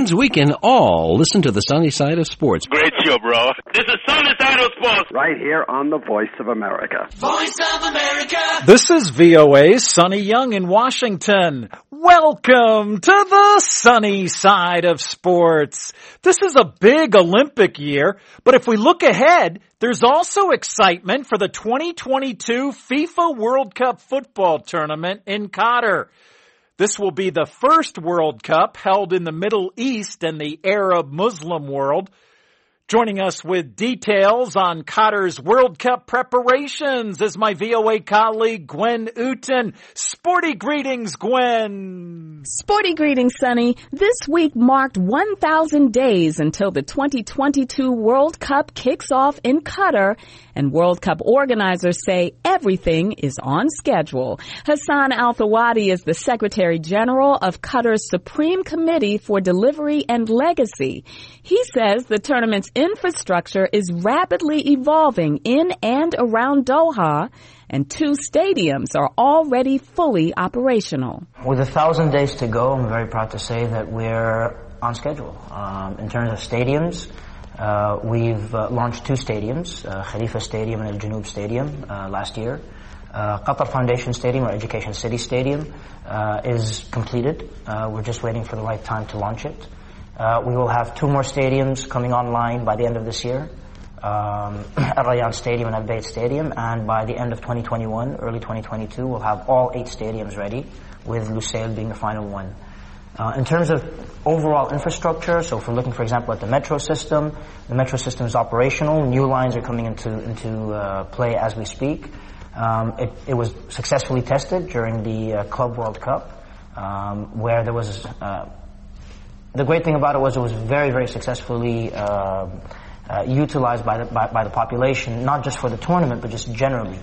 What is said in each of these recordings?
means we can all listen to the sunny side of sports. Great show, bro. This is Sunny Side of Sports. Right here on the Voice of America. Voice of America. This is VOA's Sonny Young in Washington. Welcome to the sunny side of sports. This is a big Olympic year, but if we look ahead, there's also excitement for the 2022 FIFA World Cup football tournament in Qatar. This will be the first World Cup held in the Middle East and the Arab Muslim world. Joining us with details on Qatar's World Cup preparations is my VOA colleague, Gwen Uten. Sporty greetings, Gwen. Sporty greetings, Sonny. This week marked 1,000 days until the 2022 World Cup kicks off in Qatar, and World Cup organizers say everything is on schedule. Hassan Al-Thawadi is the Secretary General of Qatar's Supreme Committee for Delivery and Legacy. He says the tournament's infrastructure is rapidly evolving in and around Doha, and 2 stadiums are already fully operational. With 1,000 days to go, I'm very proud to say that we're on schedule. In terms of stadiums, we've launched 2 stadiums, Khalifa Stadium and Al Janoub Stadium last year. Qatar Foundation Stadium, or Education City Stadium, is completed. We're just waiting for the right time to launch it. We will have 2 more stadiums coming online by the end of this year, Al Rayyan Stadium and Al Bayt Stadium, and by the end of 2021, early 2022, we'll have all 8 stadiums ready, with Lusail being the final one. In terms of overall infrastructure, so if we're looking, for example, at the metro system, the metro system is operational. New lines are coming into play as we speak. It was successfully tested during the Club World Cup, where there was the great thing about it was very, very successfully utilized by the population, not just for the tournament, but just generally.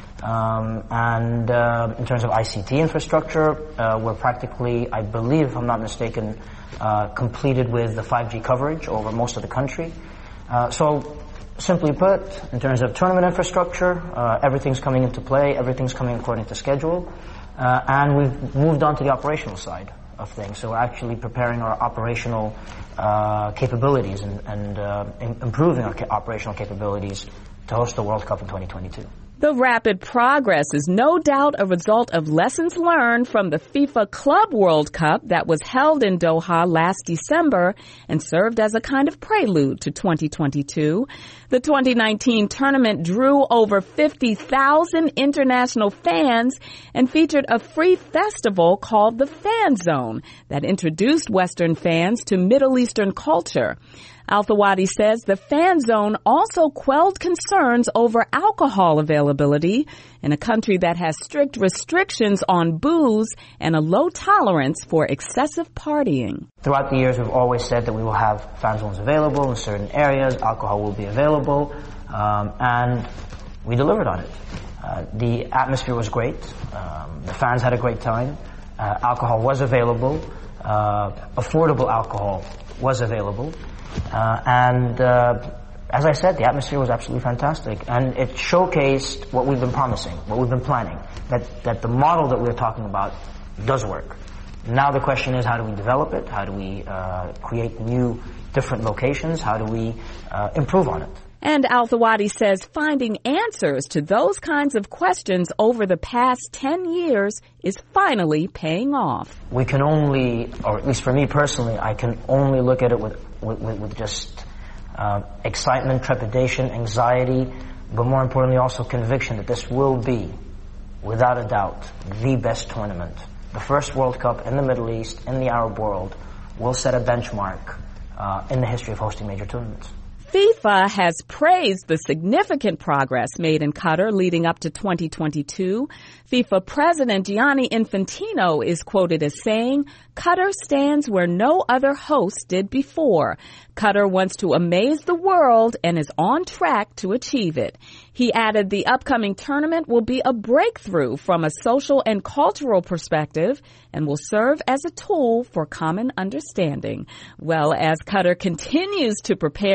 And in terms of ICT infrastructure, we're practically, I believe, if I'm not mistaken, completed with the 5G coverage over most of the country. So, simply put, in terms of tournament infrastructure, everything's coming into play, everything's coming according to schedule, and we've moved on to the operational side of things. So we're actually preparing our operational capabilities and improving our operational capabilities to host the World Cup in 2022. The rapid progress is no doubt a result of lessons learned from the FIFA Club World Cup that was held in Doha last December and served as a kind of prelude to 2022. The 2019 tournament drew over 50,000 international fans and featured a free festival called the Fan Zone that introduced Western fans to Middle Eastern culture. Al-Thawadi says the Fan Zone also quelled concerns over alcohol availability in a country that has strict restrictions on booze and a low tolerance for excessive partying. Throughout the years, we've always said that we will have fan zones available in certain areas, alcohol will be available, and we delivered on it. The atmosphere was great, the fans had a great time, alcohol was available, affordable alcohol was available. As I said, the atmosphere was absolutely fantastic, and it showcased what we've been promising, what we've been planning, that the model that we're talking about does work. Now the question is, how do we develop it? How do we create new, different locations? How do we improve on it? And Al-Thawadi says finding answers to those kinds of questions over the past 10 years is finally paying off. We can only, or at least for me personally, I can only look at it with just excitement, trepidation, anxiety, but more importantly also conviction that this will be, without a doubt, the best tournament. The first World Cup in the Middle East, in the Arab world, will set a benchmark in the history of hosting major tournaments. FIFA has praised the significant progress made in Qatar leading up to 2022. FIFA President Gianni Infantino is quoted as saying, "Qatar stands where no other host did before. Qatar wants to amaze the world and is on track to achieve it." He added the upcoming tournament will be a breakthrough from a social and cultural perspective and will serve as a tool for common understanding. Well, as Qatar continues to prepare to make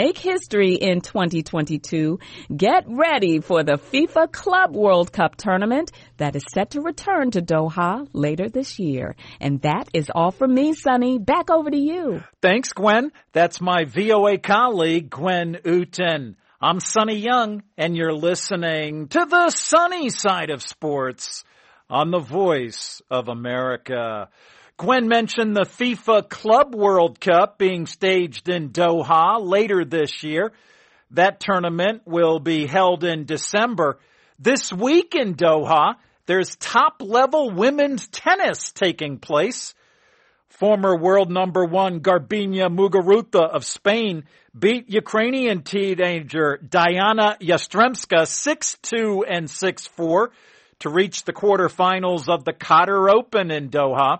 make history in 2022, get ready for the FIFA Club World Cup tournament that is set to return to Doha later this year. And that is all from me, Sonny. Back over to you. Thanks, Gwen. That's my VOA colleague, Gwen Uten. I'm Sonny Young, and you're listening to the sunny side of sports on the Voice of America. Gwen mentioned the FIFA Club World Cup being staged in Doha later this year. That tournament will be held in December. This week in Doha, there's top-level women's tennis taking place. Former world number one Garbiñe Muguruza of Spain beat Ukrainian teenager Diana Yastremska 6-2 and 6-4 to reach the quarterfinals of the Qatar Open in Doha.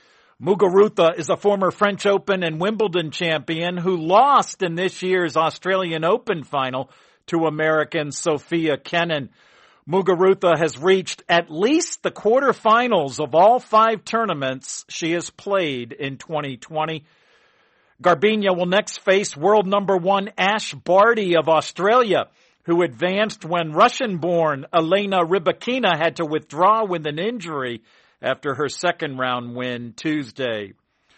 Muguruza is a former French Open and Wimbledon champion who lost in this year's Australian Open final to American Sophia Kenin. Muguruza has reached at least the quarterfinals of all 5 tournaments she has played in 2020. Garbiñe will next face world number one Ash Barty of Australia, who advanced when Russian-born Elena Rybakina had to withdraw with an injury after her second-round win Tuesday.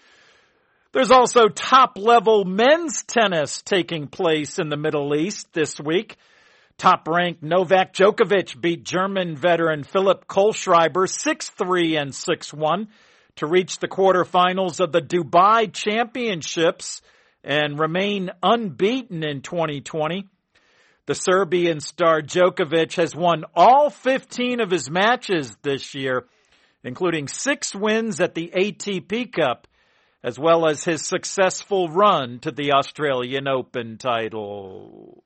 There's also top-level men's tennis taking place in the Middle East this week. Top-ranked Novak Djokovic beat German veteran Philipp Kohlschreiber 6-3 and 6-1 to reach the quarterfinals of the Dubai Championships and remain unbeaten in 2020. The Serbian star Djokovic has won all 15 of his matches this year, including 6 wins at the ATP Cup, as well as his successful run to the Australian Open title.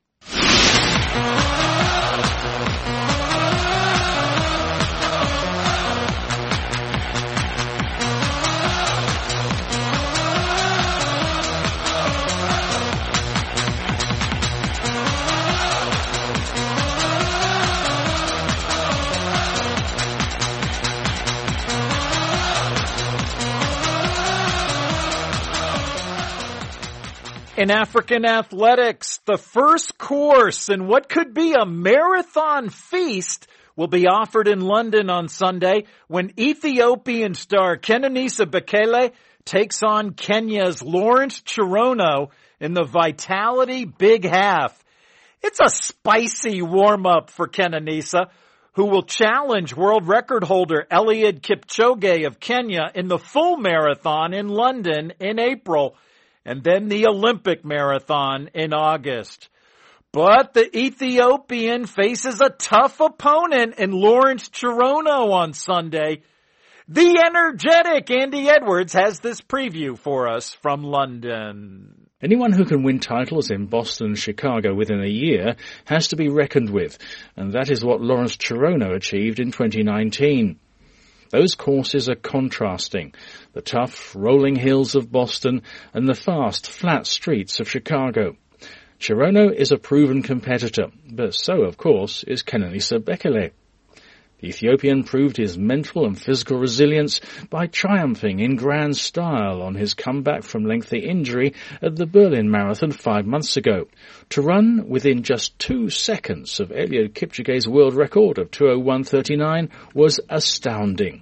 In African athletics, the first course in what could be a marathon feast will be offered in London on Sunday when Ethiopian star Kenenisa Bekele takes on Kenya's Lawrence Cherono in the Vitality Big Half. It's a spicy warm-up for Kenenisa, who will challenge world record holder Eliud Kipchoge of Kenya in the full marathon in London in April, and then the Olympic marathon in August. But the Ethiopian faces a tough opponent in Lawrence Cherono on Sunday. The energetic Andy Edwards has this preview for us from London. Anyone who can win titles in Boston and Chicago within a year has to be reckoned with, and that is what Lawrence Cherono achieved in 2019. Those courses are contrasting, the tough, rolling hills of Boston and the fast, flat streets of Chicago. Cherono is a proven competitor, but so, of course, is Kenenisa Bekele. The Ethiopian proved his mental and physical resilience by triumphing in grand style on his comeback from lengthy injury at the Berlin Marathon 5 months ago. To run within just 2 seconds of Eliud Kipchoge's world record of 2:01:39 was astounding.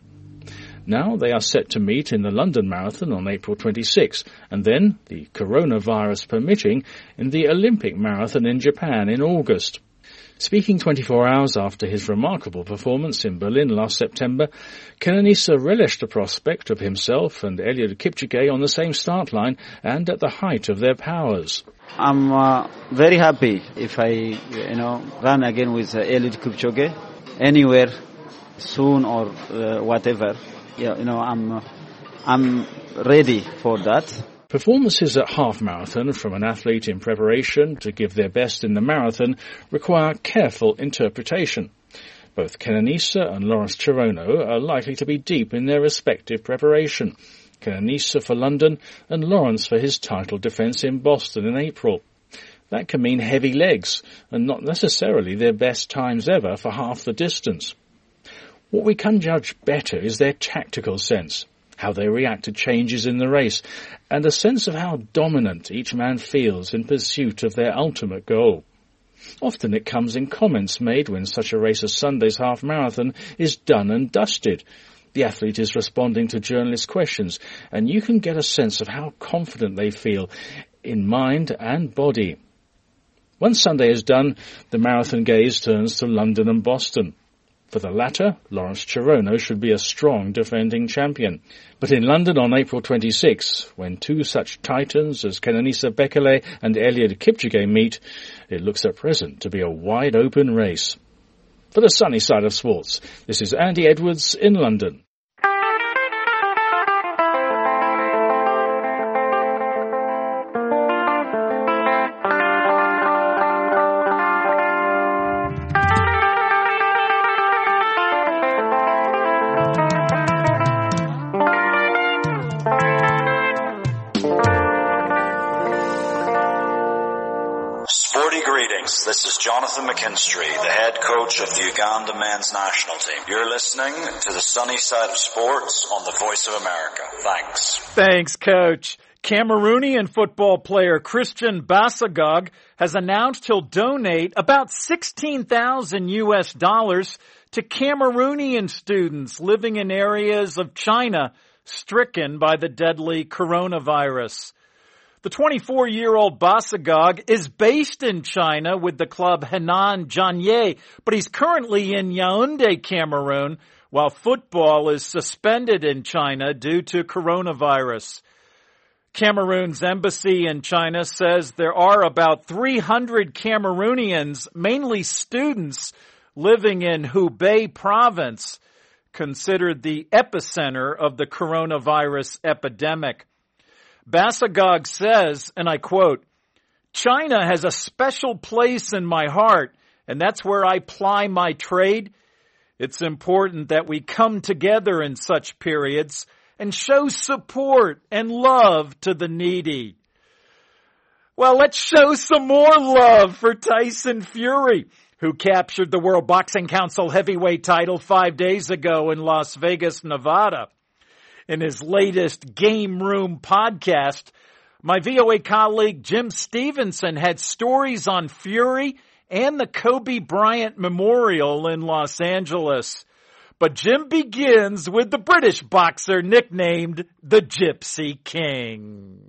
Now they are set to meet in the London Marathon on April 26, and then, the coronavirus permitting, in the Olympic Marathon in Japan in August. Speaking 24 hours after his remarkable performance in Berlin last September, Kenenisa relished the prospect of himself and Eliud Kipchoge on the same start line and at the height of their powers. I'm very happy if I, run again with Eliud Kipchoge anywhere soon or whatever. I'm ready for that. Performances at half-marathon from an athlete in preparation to give their best in the marathon require careful interpretation. Both Kenenisa and Lawrence Cherono are likely to be deep in their respective preparation. Kenenisa for London and Lawrence for his title defence in Boston in April. That can mean heavy legs and not necessarily their best times ever for half the distance. What we can judge better is their tactical sense. how they react to changes in the race, and a sense of how dominant each man feels in pursuit of their ultimate goal. Often it comes in comments made when such a race as Sunday's half marathon is done and dusted. The athlete is responding to journalist questions, and you can get a sense of how confident they feel in mind and body. Once Sunday is done, the marathon gaze turns to London and Boston. For the latter, Lawrence Cherono should be a strong defending champion. But in London on April 26, when two such titans as Kenenisa Bekele and Eliud Kipchoge meet, it looks at present to be a wide-open race. For the sunny side of sports, this is Andy Edwards in London. This is Jonathan McKinstry, the head coach of the Uganda men's national team. You're listening to the sunny side of sports on the Voice of America. Thanks. Thanks, Coach. Cameroonian football player Christian Bassagog has announced he'll donate about $16,000 to Cameroonian students living in areas of China stricken by the deadly coronavirus. The 24-year-old Bassagog is based in China with the club Henan Jianye, but he's currently in Yaoundé, Cameroon, while football is suspended in China due to coronavirus. Cameroon's embassy in China says there are about 300 Cameroonians, mainly students, living in Hubei province, considered the epicenter of the coronavirus epidemic. Bassagog says, and I quote, "China has a special place in my heart, and that's where I ply my trade. It's important that we come together in such periods and show support and love to the needy." Well, let's show some more love for Tyson Fury, who captured the World Boxing Council heavyweight title 5 days ago in Las Vegas, Nevada. In his latest Game Room podcast, my VOA colleague Jim Stevenson had stories on Fury and the Kobe Bryant Memorial in Los Angeles. But Jim begins with the British boxer nicknamed the Gypsy King.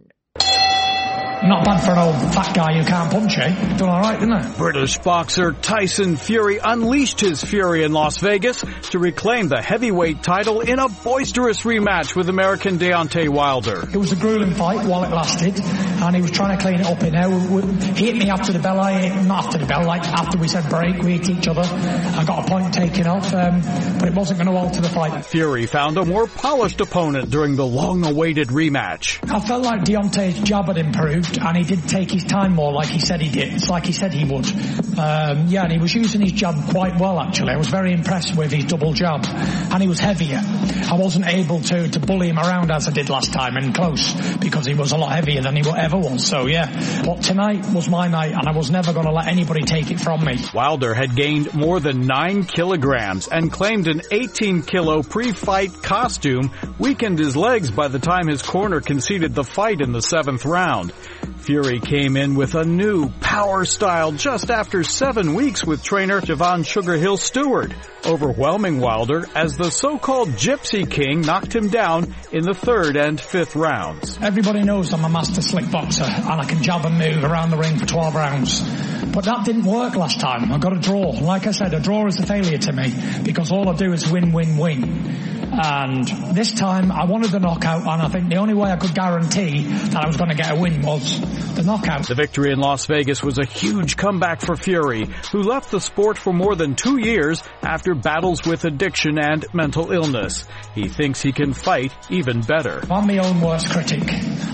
Not bad for an old fat guy who can't punch, eh? Done all right, didn't it? British boxer Tyson Fury unleashed his fury in Las Vegas to reclaim the heavyweight title in a boisterous rematch with American Deontay Wilder. It was a grueling fight while it lasted, and he was trying to clean it up in there. He hit me after the bell, not after the bell, like after we said break, we hit each other. I got a point taken off, but it wasn't going to alter the fight. Fury found a more polished opponent during the long-awaited rematch. I felt like Deontay's jab had improved, and he did take his time more like he said he did. It's like he said he would. And he was using his jab quite well, actually. I was very impressed with his double jab. And he was heavier. I wasn't able to bully him around as I did last time in close, because he was a lot heavier than he ever was. So, yeah. But tonight was my night, and I was never going to let anybody take it from me. Wilder had gained more than 9 kilograms and claimed an 18-kilo pre-fight costume weakened his legs by the time his corner conceded the fight in the 7th round. Fury came in with a new power style just after 7 weeks with trainer Javon Sugar Hill Stewart, overwhelming Wilder as the so-called Gypsy King knocked him down in the 3rd and 5th rounds. Everybody knows I'm a master slick boxer, and I can jab and move around the ring for 12 rounds. But that didn't work last time. I got a draw. Like I said, a draw is a failure to me, because all I do is win, win, win. And this time I wanted the knockout, and I think the only way I could guarantee that I was going to get a win was the knockout. The victory in Las Vegas was a huge comeback for Fury, who left the sport for more than 2 years after battles with addiction and mental illness. He thinks he can fight even better. I'm my own worst critic.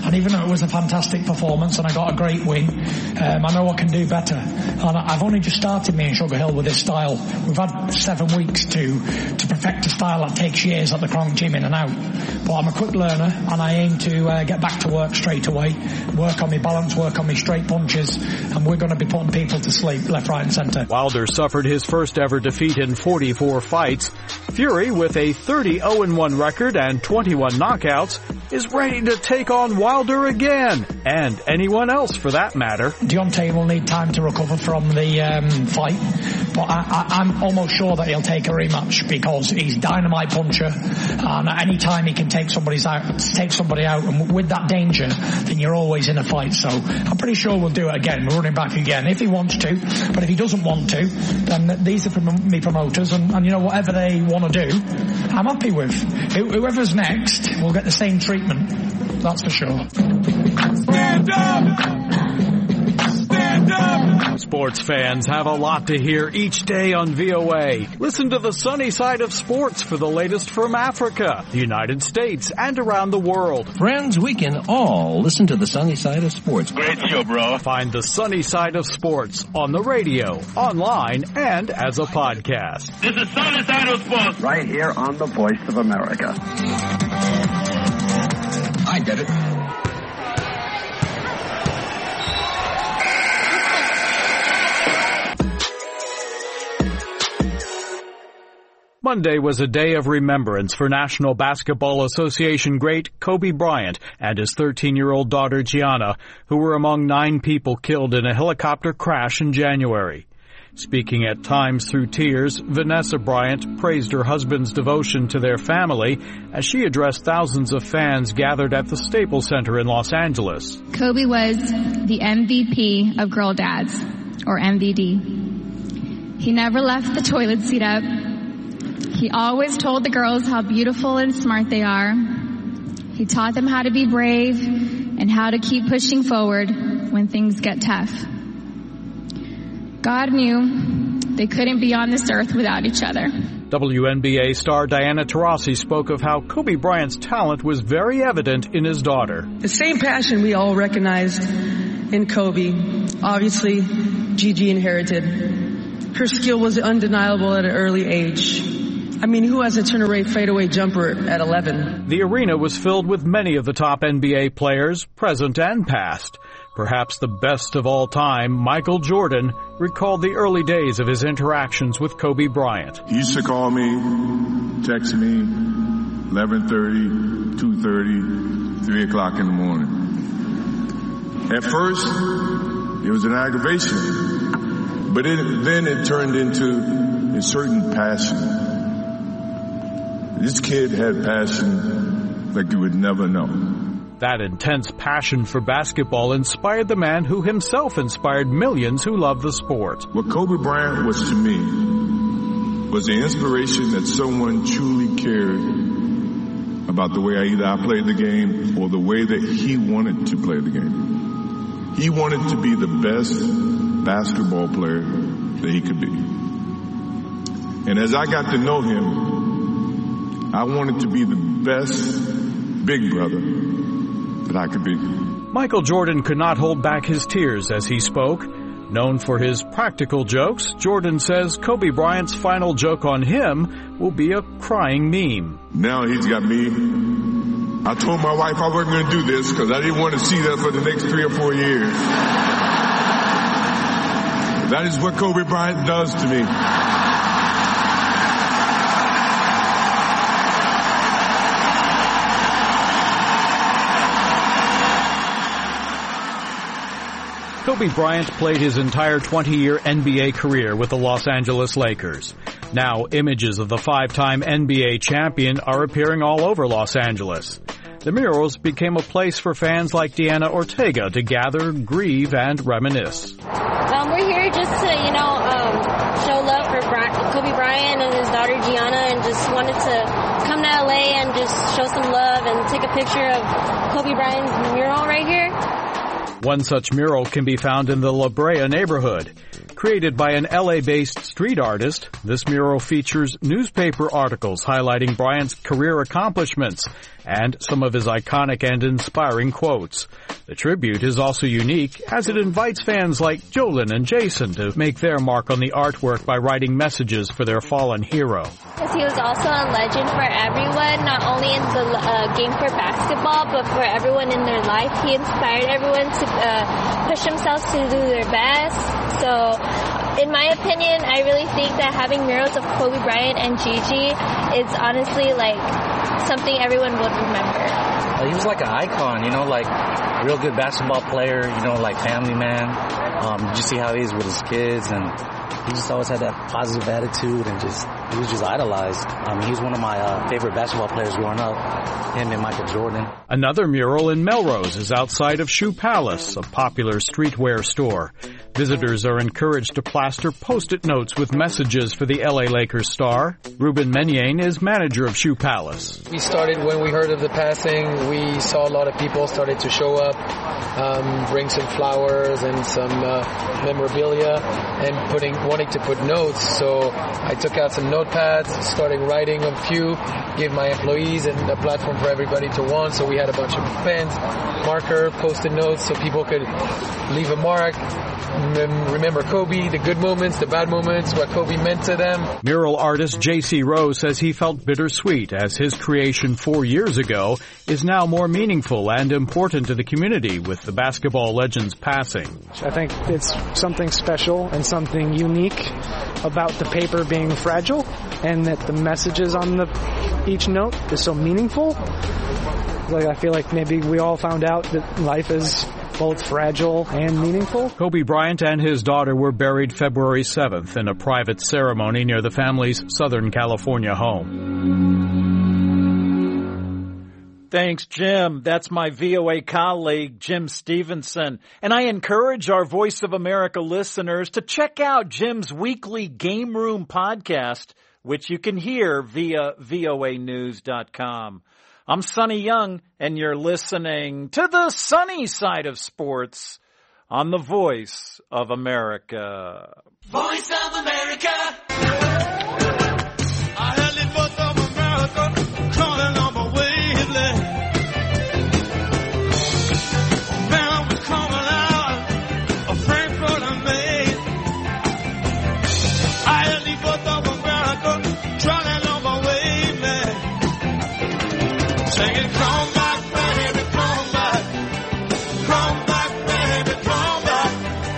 And even though it was a fantastic performance and I got a great win, I know I can do better. And I've only just started me in Sugar Hill with this style. We've had 7 weeks to perfect a style that takes years at the Kronk Gym in and out. But I'm a quick learner and I aim to get back to work straight away, work on my balance, work on my straight punches, and we're going to be putting people to sleep left, right and centre. Wilder suffered his first ever defeat in 44 fights. Fury, with a 30-0-1 record and 21 knockouts, is ready to take on Wilder again, and anyone else for that matter. Deontay will need time to recover from the fight, but I'm almost sure that he'll take a rematch because he's dynamite puncher, and at any time he can take somebody out, and with that danger, then you're always in a fight. So I'm pretty sure we'll do it again. We're running back again if he wants to, but if he doesn't want to, then these are me promoters, and you know, whatever they want to do, I'm happy with. Whoever's next will get the same treatment, that's for sure. Stand up! Stand up! Sports fans have a lot to hear each day on VOA. Listen to the sunny side of sports for the latest from Africa, the United States, and around the world. Friends, we can all listen to the sunny side of sports. Great show, bro. Find the sunny side of sports on the radio, online, and as a podcast. This is Sunny Side of Sports. Right here on the Voice of America. I did it. Monday was a day of remembrance for National Basketball Association great Kobe Bryant and his 13-year-old daughter Gianna, who were among 9 people killed in a helicopter crash in January. Speaking at times through tears, Vanessa Bryant praised her husband's devotion to their family as she addressed thousands of fans gathered at the Staples Center in Los Angeles. Kobe was the MVP of Girl Dads, or MVD. He never left the toilet seat up. He always told the girls how beautiful and smart they are. He taught them how to be brave and how to keep pushing forward when things get tough. God knew they couldn't be on this earth without each other. WNBA star Diana Taurasi spoke of how Kobe Bryant's talent was very evident in his daughter. The same passion we all recognized in Kobe, obviously Gigi inherited. Her skill was undeniable at an early age. I mean, who has a turn-away fadeaway jumper at 11? The arena was filled with many of the top NBA players, present and past. Perhaps the best of all time, Michael Jordan, recalled the early days of his interactions with Kobe Bryant. He used to call me, text me, 11:30, 2:30, 3 o'clock in the morning. At first, it was an aggravation, but then it turned into a certain passion. This kid had passion like you would never know. That intense passion for basketball inspired the man who himself inspired millions who love the sport. What Kobe Bryant was to me was the inspiration that someone truly cared about the way either I played the game or the way that he wanted to play the game. He wanted to be the best basketball player that he could be. And as I got to know him, I wanted to be the best big brother that I could be. Michael Jordan could not hold back his tears as he spoke. Known for his practical jokes, Jordan says Kobe Bryant's final joke on him will be a crying meme. Now he's got me. I told my wife I wasn't going to do this because I didn't want to see that for the next 3 or 4 years. That is what Kobe Bryant does to me. Kobe Bryant played his entire 20-year NBA career with the Los Angeles Lakers. Now, images of the 5-time NBA champion are appearing all over Los Angeles. The murals became a place for fans like Deanna Ortega to gather, grieve, and reminisce. We're here just to, show love for Kobe Bryant and his daughter Gianna, and just wanted to come to LA and just show some love and take a picture of Kobe Bryant's mural right here. One such mural can be found in the La Brea neighborhood. Created by an LA-based street artist, this mural features newspaper articles highlighting Bryant's career accomplishments and some of his iconic and inspiring quotes. The tribute is also unique as it invites fans like Jolyn and Jason to make their mark on the artwork by writing messages for their fallen hero. Because he was also a legend for everyone, not only in the game for basketball, but for everyone in their life. He inspired everyone to push themselves to do their best. So, in my opinion, I really think that having murals of Kobe Bryant and Gigi is honestly like something everyone would remember. He was like an icon, like a real good basketball player, like family man. You see how he is with his kids, and he just always had that positive attitude, and he was just idolized. He was one of my favorite basketball players growing up, him and Michael Jordan. Another mural in Melrose is outside of Shoe Palace, a popular streetwear store. Visitors are encouraged to plaster Post-it notes with messages for the LA Lakers star. Ruben Menyen is manager of Shoe Palace. We started when we heard of the passing. We saw a lot of people started to show up, bring some flowers and some memorabilia, and wanting to put notes. So I took out some notepads, started writing a few, gave my employees and a platform for everybody to want. So we had a bunch of pens, marker, Post-it notes, so people could leave a mark, remember Kobe, the good moments, the bad moments, what Kobe meant to them. Mural artist J.C. Rowe says he felt bittersweet as his creation 4 years ago is now more meaningful and important to the community with the basketball legend's passing. I think it's something special and something unique about the paper being fragile, and that the messages on each note is so meaningful. I feel like maybe we all found out that life is both fragile and meaningful. Kobe Bryant and his daughter were buried February 7th in a private ceremony near the family's Southern California home. Thanks, Jim. That's my VOA colleague, Jim Stevenson. And I encourage our Voice of America listeners to check out Jim's weekly Game Room podcast, which you can hear via voanews.com. I'm Sonny Young, and you're listening to the sunny side of sports on the Voice of America. Voice of America. I heard the Voice of America calling on my wavelength. Man, I was coming out of Frankfurt and Maine. I heard the Voice of America calling on my wavelength. Singing, come back, baby, come back. Come back, baby, come back.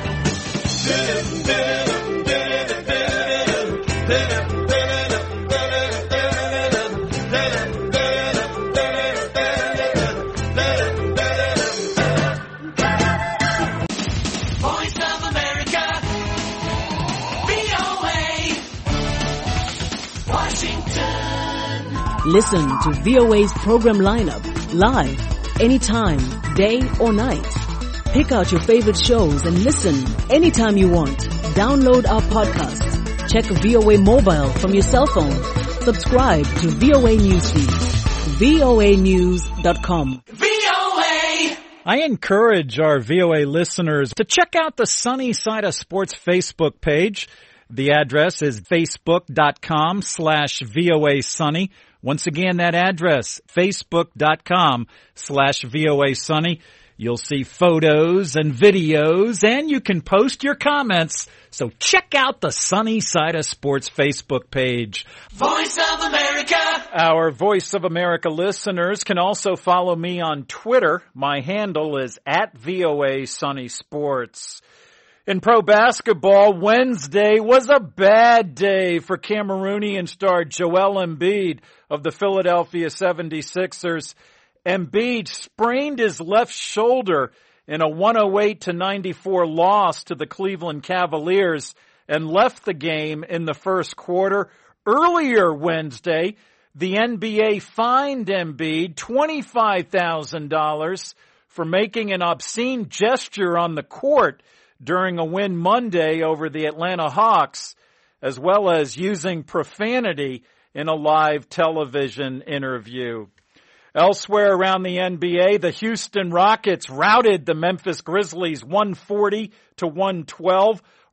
Voice of America, VOA, Washington. Listen to VOA's program lineup live, anytime, day or night. Pick out your favorite shows and listen anytime you want. Download our podcast. Check VOA Mobile from your cell phone. Subscribe to VOA Newsfeed. voanews.com. I encourage our VOA listeners to check out the Sunny Side of Sports Facebook page. The address is facebook.com/VOA Sunny. Once again, that address, facebook.com/VOA Sunny. You'll see photos and videos, and you can post your comments. So check out the Sunny Side of Sports Facebook page. Voice of America. Our Voice of America listeners can also follow me on Twitter. My handle is @VOA Sunny Sports. In pro basketball, Wednesday was a bad day for Cameroonian star Joel Embiid of the Philadelphia 76ers. Embiid sprained his left shoulder in a 108-94 loss to the Cleveland Cavaliers and left the game in the first quarter. Earlier Wednesday, the NBA fined Embiid $25,000 for making an obscene gesture on the court during a win Monday over the Atlanta Hawks, as well as using profanity in a live television interview. Elsewhere around the NBA, the Houston Rockets routed the Memphis Grizzlies 140-112.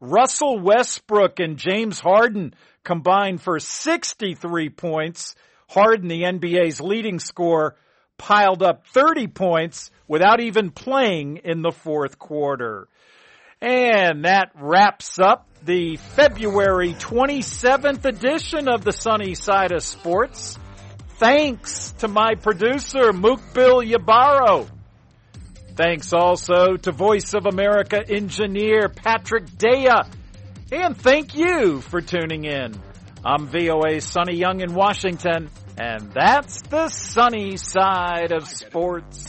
Russell Westbrook and James Harden combined for 63 points. Harden, the NBA's leading scorer, piled up 30 points without even playing in the fourth quarter. And that wraps up the February 27th edition of the Sunny Side of Sports. Thanks to my producer, Mukbil Yabaro. Thanks also to Voice of America engineer Patrick Daya. And thank you for tuning in. I'm VOA's Sonny Young in Washington, and that's the Sunny Side of Sports.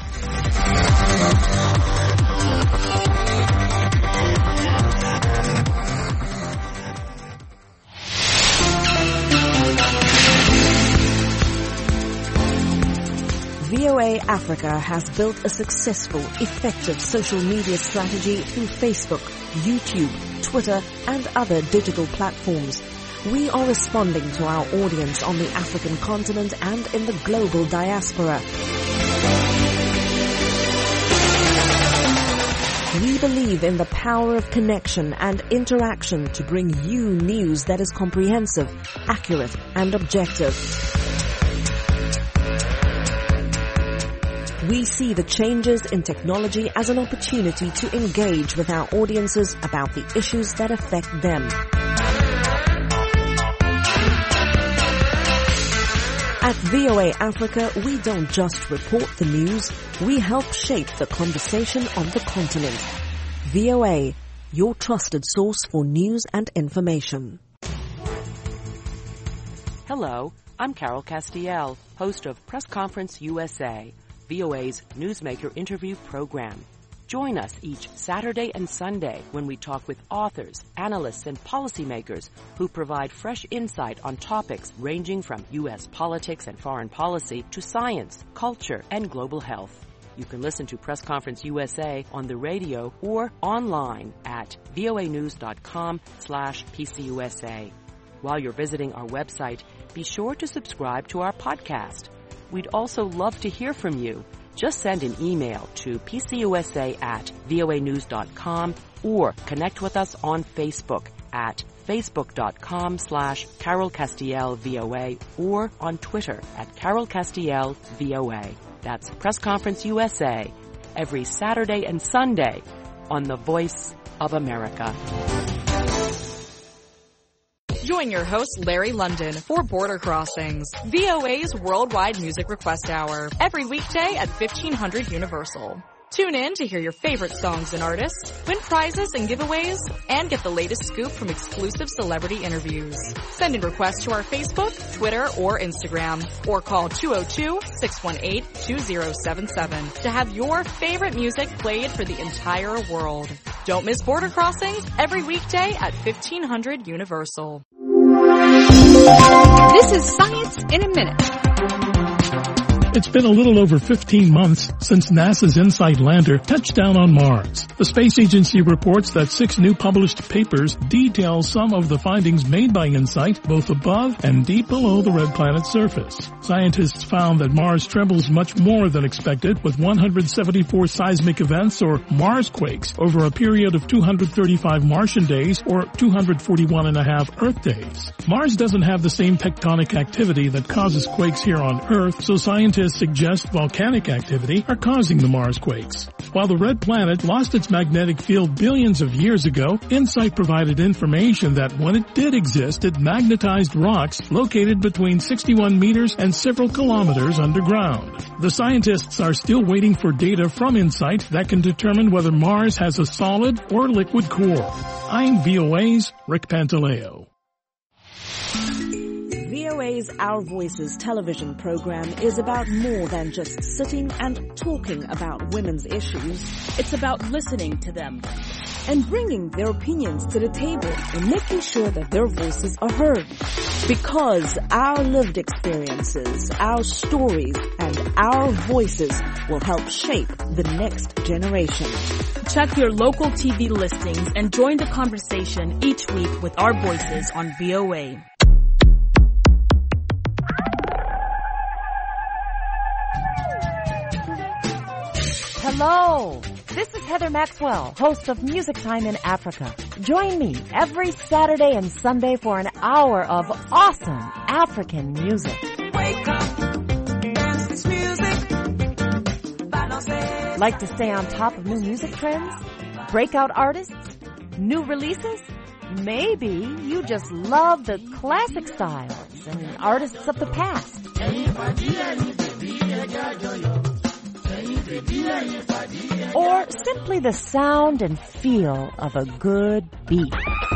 VOA Africa has built a successful, effective social media strategy through Facebook, YouTube, Twitter, and other digital platforms. We are responding to our audience on the African continent and in the global diaspora. We believe in the power of connection and interaction to bring you news that is comprehensive, accurate, and objective. We see the changes in technology as an opportunity to engage with our audiences about the issues that affect them. At VOA Africa, we don't just report the news, we help shape the conversation on the continent. VOA, your trusted source for news and information. Hello, I'm Carol Castiel, host of Press Conference USA, VOA's newsmaker interview program. Join us each Saturday and Sunday when we talk with authors, analysts, and policymakers who provide fresh insight on topics ranging from U.S. politics and foreign policy to science, culture, and global health. You can listen to Press Conference USA on the radio or online at voanews.com/PCUSA. While you're visiting our website, be sure to subscribe to our podcast. We'd also love to hear from you. Just send an email to pcusa@voanews.com or connect with us on Facebook at facebook.com/Carol Castiel VOA or on Twitter at Carol Castiel VOA. That's Press Conference USA every Saturday and Sunday on the Voice of America. Join your host, Larry London, for Border Crossings, VOA's worldwide music request hour, every weekday at 1500 Universal. Tune in to hear your favorite songs and artists, win prizes and giveaways, and get the latest scoop from exclusive celebrity interviews. Send in requests to our Facebook, Twitter, or Instagram, or call 202-618-2077 to have your favorite music played for the entire world. Don't miss Border Crossings every weekday at 1500 Universal. This is Science in a Minute. It's been a little over 15 months since NASA's InSight lander touched down on Mars. The space agency reports that 6 new published papers detail some of the findings made by InSight, both above and deep below the red planet's surface. Scientists found that Mars trembles much more than expected, with 174 seismic events, or Marsquakes, over a period of 235 Martian days, or 241.5 Earth days. Mars doesn't have the same tectonic activity that causes quakes here on Earth, so scientists suggest volcanic activity are causing the Marsquakes. While the red planet lost its magnetic field billions of years ago, InSight provided information that when it did exist, it magnetized rocks located between 61 meters and several kilometers underground. The scientists are still waiting for data from InSight that can determine whether Mars has a solid or liquid core. I'm VOA's Rick Pantaleo. VOA's Our Voices television program is about more than just sitting and talking about women's issues. It's about listening to them and bringing their opinions to the table and making sure that their voices are heard. Because our lived experiences, our stories, and our voices will help shape the next generation. Check your local TV listings and join the conversation each week with our voices on VOA. Hello, this is Heather Maxwell, host of Music Time in Africa. Join me every Saturday and Sunday for an hour of awesome African music. Wake up, dance this music. Like to stay on top of new music trends? Breakout artists? New releases? Maybe you just love the classic styles and artists of the past. Or simply the sound and feel of a good beat.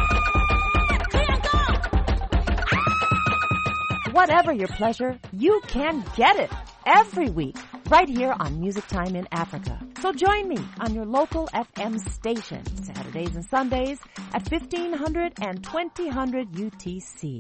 Whatever your pleasure, you can get it every week right here on Music Time in Africa. So join me on your local FM station Saturdays and Sundays at 1500 and 2000 UTC.